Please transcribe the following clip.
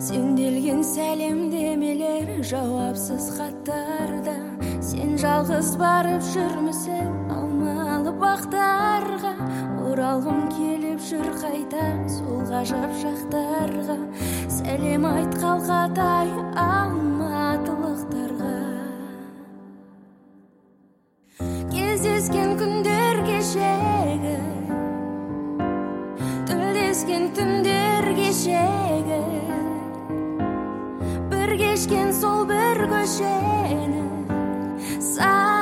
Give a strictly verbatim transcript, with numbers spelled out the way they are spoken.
Сенделген сәлемдемелер жауапсыз хаттарда, сен жалғыз барып жүрмісің алмалы бақтарға. Оралғым келіп жүр қайта сол ғажап шақтарға, сәлем айт қалқатай алматылықтарға. Кездескен күндер кешегі, тілдескен түндер кешегі, бір кешкен сол бір көшені